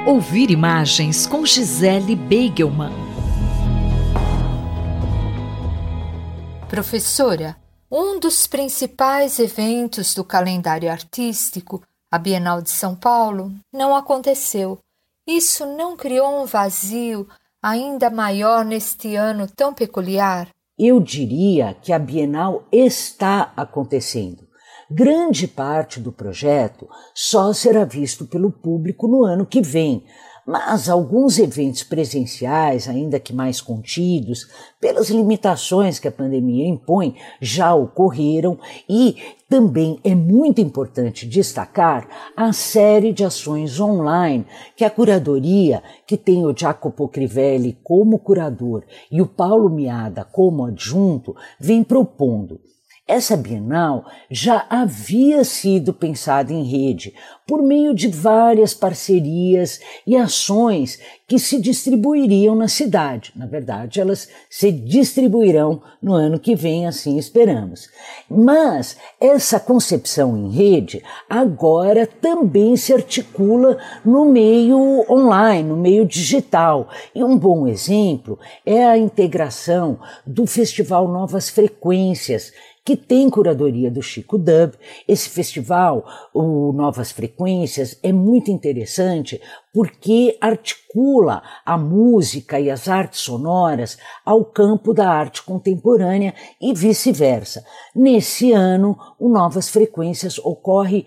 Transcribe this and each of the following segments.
Ouvir imagens com Gisele Beigelman. Professora, um dos principais eventos do calendário artístico, a Bienal de São Paulo, não aconteceu. Isso não criou um vazio ainda maior neste ano tão peculiar? Eu diria que a Bienal está acontecendo. Grande parte do projeto só será visto pelo público no ano que vem, mas alguns eventos presenciais, ainda que mais contidos, pelas limitações que a pandemia impõe, já ocorreram e também é muito importante destacar a série de ações online que a curadoria, que tem o Jacopo Crivelli como curador e o Paulo Miada como adjunto, vem propondo. Essa Bienal já havia sido pensada em rede, por meio de várias parcerias e ações que se distribuiriam na cidade. Na verdade, elas se distribuirão no ano que vem, assim esperamos. Mas essa concepção em rede agora também se articula no meio online, no meio digital. E um bom exemplo é a integração do Festival Novas Frequências, que tem curadoria do Chico Dub. Esse festival, o Novas Frequências, é muito interessante porque articula a música e as artes sonoras ao campo da arte contemporânea e vice-versa. Nesse ano, o Novas Frequências ocorre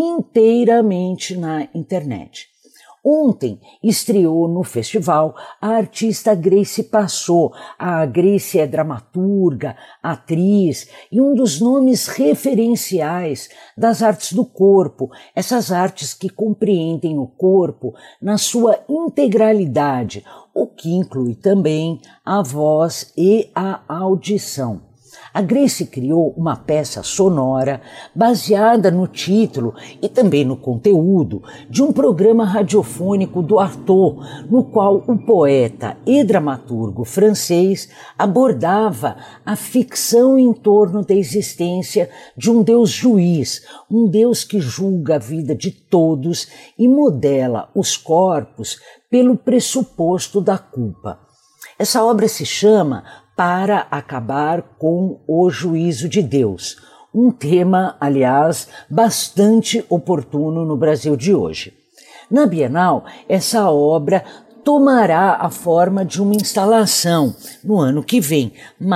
inteiramente na internet. Ontem estreou no festival a artista Grace Passot. A Grace é dramaturga, atriz e um dos nomes referenciais das artes do corpo, essas artes que compreendem o corpo na sua integralidade, o que inclui também a voz e a audição. A Grace criou uma peça sonora baseada no título e também no conteúdo de um programa radiofônico do Artaud, no qual o poeta e dramaturgo francês abordava a ficção em torno da existência de um Deus juiz, um Deus que julga a vida de todos e modela os corpos pelo pressuposto da culpa. Essa obra se chama Para Acabar com o Juízo de Deus, um tema, aliás, bastante oportuno no Brasil de hoje. Na Bienal, essa obra tomará a forma de uma instalação no ano que vem,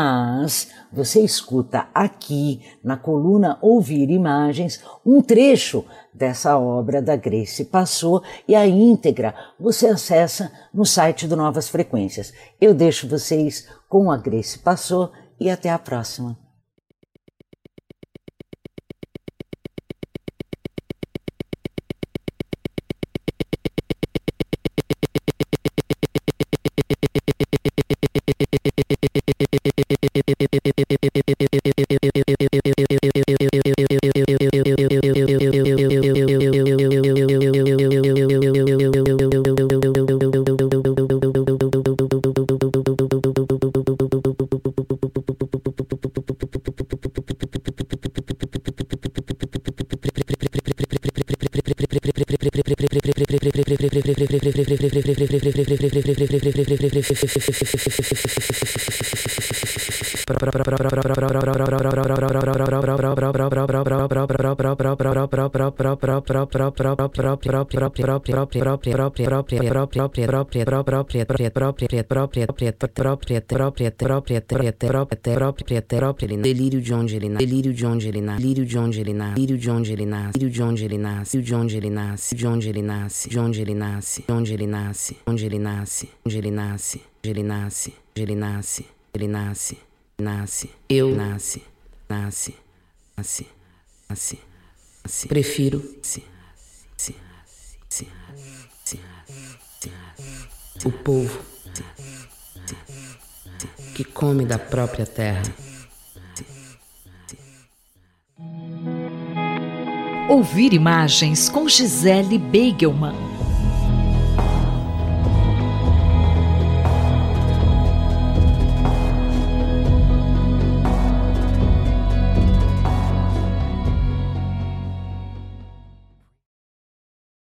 mas você escuta aqui na coluna Ouvir Imagens um trecho dessa obra da Grace Passot e a íntegra você acessa no site do Novas Frequências. Eu deixo vocês com a Grace Passot e até a próxima. Delírio de onde ele nasce, delírio de onde ele nasce, delírio de onde ele nasce, delírio de onde ele nasce, delírio de onde ele nasce, de onde ele nasce, de onde ele nasce, de onde ele nasce, de onde ele nasce, onde ele nasce, onde ele nasce, onde ele nasce, onde ele nasce, ele nasce, nasce, eu nasce, nasce, nasce, nasce, nasce, prefiro, se, o povo que come da própria terra. Ouvir Imagens com Gisele Beigelman.